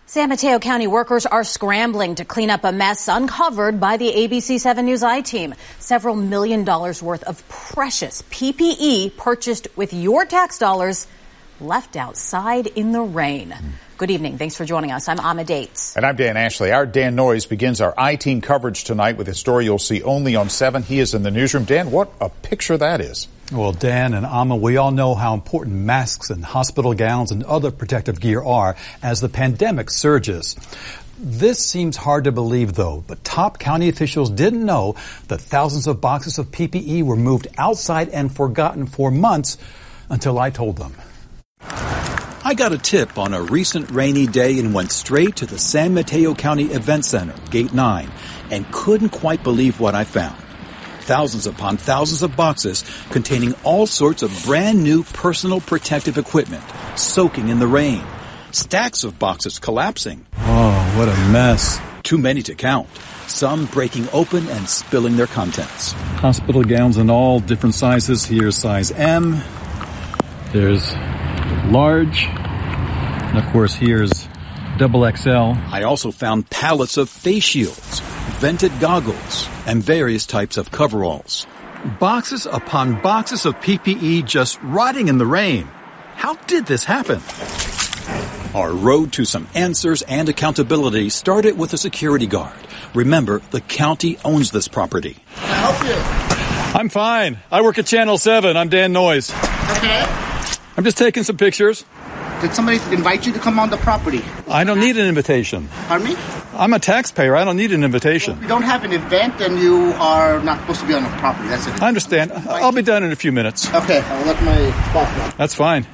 San Mateo County workers are scrambling to clean up a mess uncovered by the ABC 7 News I-team. Several $1 million worth of precious PPE purchased with your tax dollars left outside in the rain. Good evening. Thanks for joining us. I'm Amma Dates. And I'm Dan Ashley. Our Dan Noyes begins our I-team coverage tonight with a story you'll see only on 7. He is in the newsroom. Dan, what a picture that is. Well, Dan and Amma, we all know how important masks and hospital gowns and other protective gear are as the pandemic surges. This seems hard to believe, though, but top county officials didn't know that thousands of boxes of PPE were moved outside and forgotten for months until I told them. I got a tip on a recent rainy day and went straight to the San Mateo County Event Center, Gate 9, and couldn't quite believe what I found. Thousands upon thousands of boxes containing all sorts of brand new personal protective equipment, soaking in the rain. Stacks of boxes collapsing. Oh, what a mess. Too many to count. Some breaking open and spilling their contents. Hospital gowns in all different sizes. Here's size M. There's large. And of course, here's double XL. I also found pallets of face shields, vented goggles, and various types of coveralls. Boxes upon boxes of PPE just rotting in the rain. How did this happen? Our road to some answers and accountability started with a security guard. Remember, the county owns this property. Can I help you? I'm fine. I work at Channel 7. I'm Dan Noyes. Okay. I'm just taking some pictures. Did somebody invite you to come on the property? I don't need an invitation. Pardon me? I'm a taxpayer. I don't need an invitation. If you don't have an event, then you are not supposed to be on the property. That's it. I understand. I'll be done in a few minutes. Okay, I'll let my boss know. That's fine.